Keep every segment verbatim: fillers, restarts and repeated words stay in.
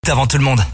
avant tout le monde.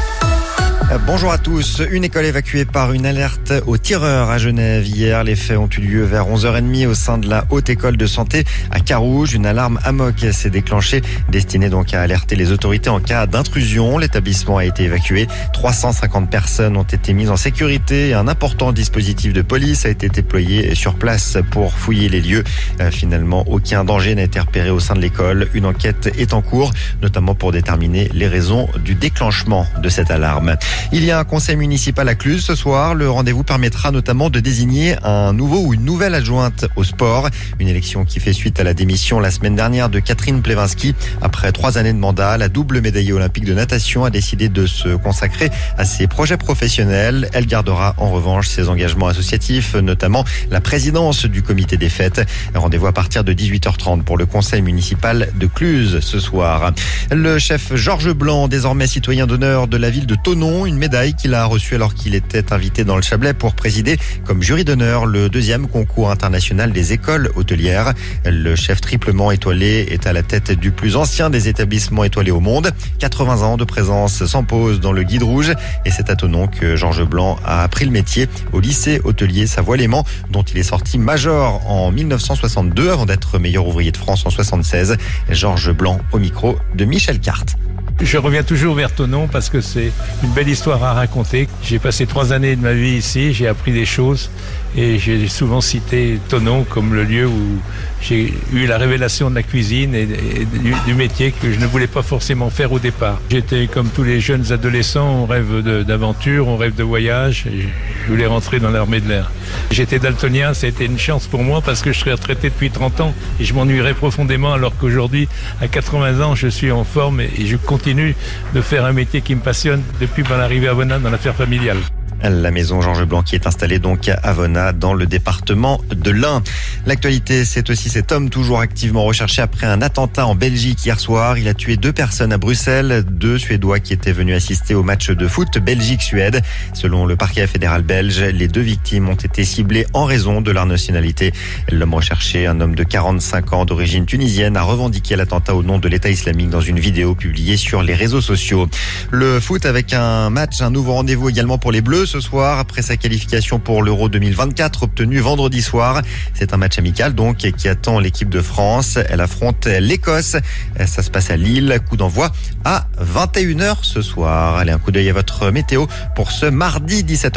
Bonjour à tous. Une école évacuée par une alerte aux tireurs à Genève hier. Les faits ont eu lieu vers onze heures trente au sein de la Haute École de Santé à Carouge. Une alarme amok s'est déclenchée, destinée donc à alerter les autorités en cas d'intrusion. L'établissement a été évacué. trois cent cinquante personnes ont été mises en sécurité. Un important dispositif de police a été déployé sur place pour fouiller les lieux. Finalement, aucun danger n'a été repéré au sein de l'école. Une enquête est en cours, notamment pour déterminer les raisons du déclenchement de cette alarme. Il y a un conseil municipal à Cluses ce soir. Le rendez-vous permettra notamment de désigner un nouveau ou une nouvelle adjointe au sport. Une élection qui fait suite à la démission la semaine dernière de Catherine Plevinski. Après trois années de mandat, la double médaillée olympique de natation a décidé de se consacrer à ses projets professionnels. Elle gardera en revanche ses engagements associatifs, notamment la présidence du comité des fêtes. Rendez-vous à partir de dix-huit heures trente pour le conseil municipal de Cluses ce soir. Le chef Georges Blanc, désormais citoyen d'honneur de la ville de Thonon, une médaille qu'il a reçue alors qu'il était invité dans le Chablais pour présider comme jury d'honneur le deuxième concours international des écoles hôtelières. Le chef triplement étoilé est à la tête du plus ancien des établissements étoilés au monde. quatre-vingts ans de présence sans pause dans le guide rouge. Et c'est à Thonon que Georges Blanc a appris le métier au lycée hôtelier Savoie-Léman, dont il est sorti major en dix-neuf cent soixante-deux avant d'être meilleur ouvrier de France en soixante-seize. Georges Blanc au micro de Michel Carte. Je reviens toujours vers Thonon parce que c'est une belle histoire à raconter. J'ai passé trois années de ma vie ici, j'ai appris des choses et j'ai souvent cité Thonon comme le lieu où j'ai eu la révélation de la cuisine et du, du métier que je ne voulais pas forcément faire au départ. J'étais comme tous les jeunes adolescents, on rêve de, d'aventure, on rêve de voyage et je voulais rentrer dans l'armée de l'air. J'étais daltonien, ça a été une chance pour moi parce que je serais retraité depuis trente ans et je m'ennuierais profondément alors qu'aujourd'hui, à quatre-vingts ans, je suis en forme et je continue de faire un métier qui me passionne depuis mon arrivée à Avona dans l'affaire familiale. La maison Georges Blanc qui est installée donc à Avona dans le département de l'Ain. L'actualité, c'est aussi cet homme toujours activement recherché après un attentat en Belgique hier soir. Il a tué deux personnes à Bruxelles, deux Suédois qui étaient venus assister au match de foot Belgique-Suède. Selon le parquet fédéral belge, les deux victimes ont été ciblées en raison de leur nationalité. L'homme recherché, un homme de quarante-cinq ans d'origine tunisienne, a revendiqué l'attentat au nom de l'État islamique dans une vidéo publiée sur les réseaux sociaux. Le foot avec un match, un nouveau rendez-vous également pour les Bleus ce soir, après sa qualification pour l'Euro deux mille vingt-quatre obtenue vendredi soir. C'est un match amical donc qui attend l'équipe de France. Elle affronte l'Écosse. Ça se passe à Lille. Coup d'envoi à vingt et une heures ce soir. Allez, un coup d'œil à votre météo pour ce mardi dix-sept octobre.